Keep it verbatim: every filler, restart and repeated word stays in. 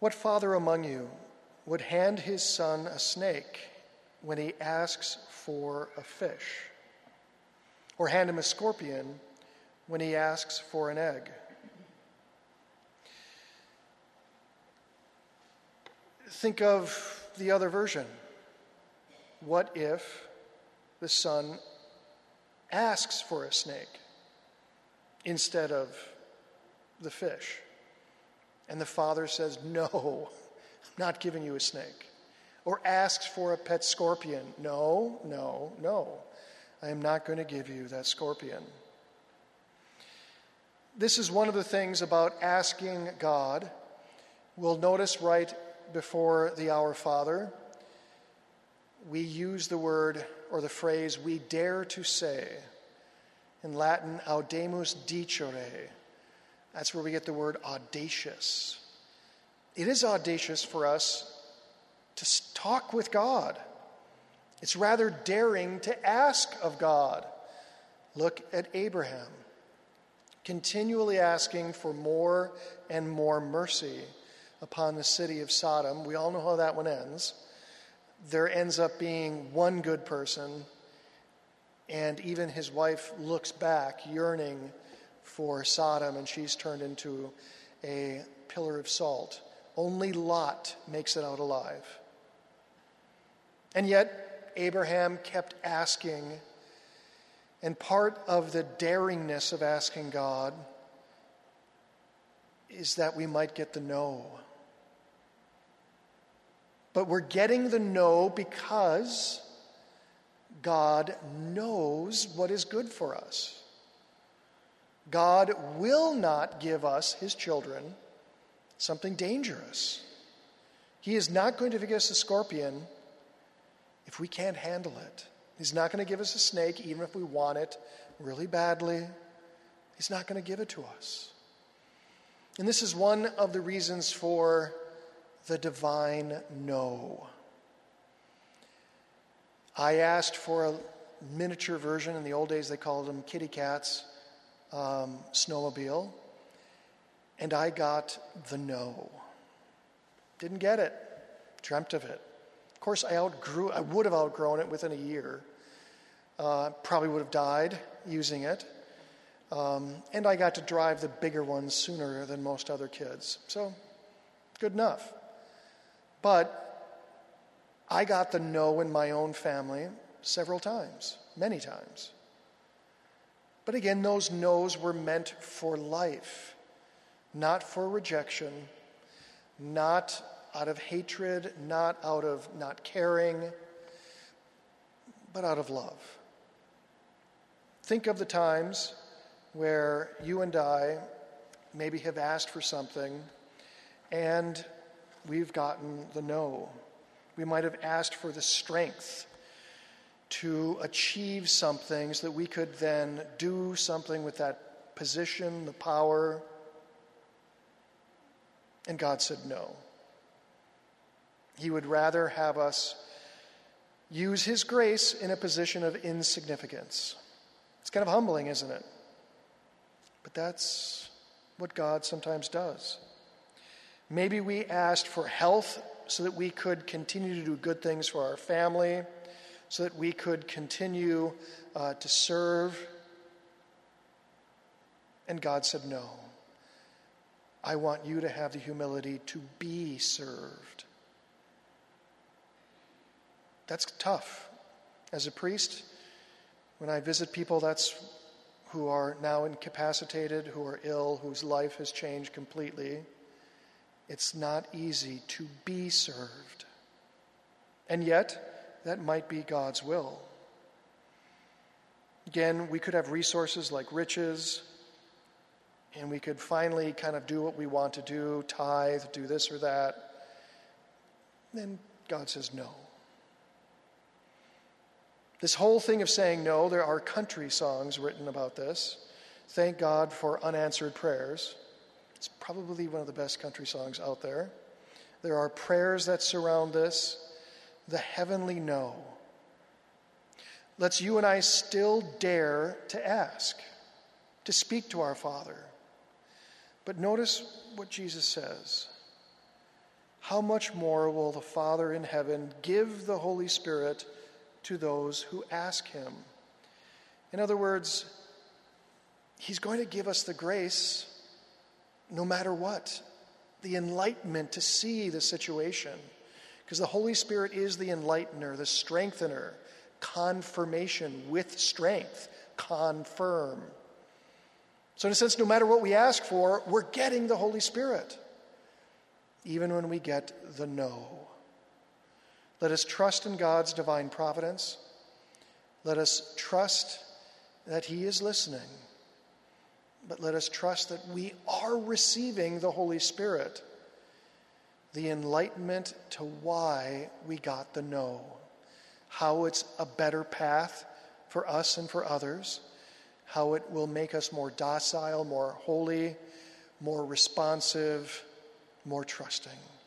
What father among you would hand his son a snake when he asks for a fish? Or hand him a scorpion when he asks for an egg? Think of the other version. What if the son asks for a snake instead of the fish? And the father says, no, I'm not giving you a snake. Or asks for a pet scorpion. No, no, no. I am not going to give you that scorpion. This is one of the things about asking God. We'll notice right before the Our Father, we use the word or the phrase, we dare to say. In Latin, audemus dicere. That's where we get the word audacious. It is audacious for us to talk with God. It's rather daring to ask of God. Look at Abraham, continually asking for more and more mercy upon the city of Sodom. We all know how that one ends. There ends up being one good person, and even his wife looks back, yearning for Sodom, and she's turned into a pillar of salt. Only Lot makes it out alive. And yet, Abraham kept asking, and part of the daringness of asking God is that we might get the no. But we're getting the no because God knows what is good for us. God will not give us, his children, something dangerous. He is not going to give us a scorpion if we can't handle it. He's not going to give us a snake even if we want it really badly. He's not going to give it to us. And this is one of the reasons for the divine no. I asked for a miniature version. In the old days, they called them kitty cats, um, snowmobile. And I got the no. Didn't get it. Dreamt of it. Of course, I outgrew. I would have outgrown it within a year. Uh, probably would have died using it. Um, and I got to drive the bigger ones sooner than most other kids. So, good enough. But I got the no in my own family several times, many times. But again, those no's were meant for life, not for rejection, not out of hatred, not out of not caring, but out of love. Think of the times where you and I maybe have asked for something and we've gotten the no. We might have asked for the strength to achieve something so that we could then do something with that position, the power. And God said no. He would rather have us use his grace in a position of insignificance. It's kind of humbling, isn't it? But that's what God sometimes does. Maybe we asked for health so that we could continue to do good things for our family, so that we could continue uh, to serve. And God said, no. I want you to have the humility to be served. That's tough. As a priest, when I visit people that's who are now incapacitated, who are ill, whose life has changed completely, it's not easy to be served. And yet, that might be God's will. Again, we could have resources like riches, and we could finally kind of do what we want to do, tithe, do this or that. Then God says no. This whole thing of saying no, there are country songs written about this. Thank God for unanswered prayers. It's probably one of the best country songs out there. There are prayers that surround this. The heavenly no lets you and I still dare to ask, to speak to our Father. But notice what Jesus says. how much more will the Father in heaven give the Holy Spirit to those who ask him? In other words, he's going to give us the grace no matter what, the enlightenment to see the situation. Because the Holy Spirit is the enlightener, the strengthener, confirmation with strength, confirm. So in a sense, no matter what we ask for, we're getting the Holy Spirit, even when we get the no. Let us trust in God's divine providence. Let us trust that he is listening. But let us trust that we are receiving the Holy Spirit, the enlightenment to why we got the no, how it's a better path for us and for others, how it will make us more docile, more holy, more responsive, more trusting.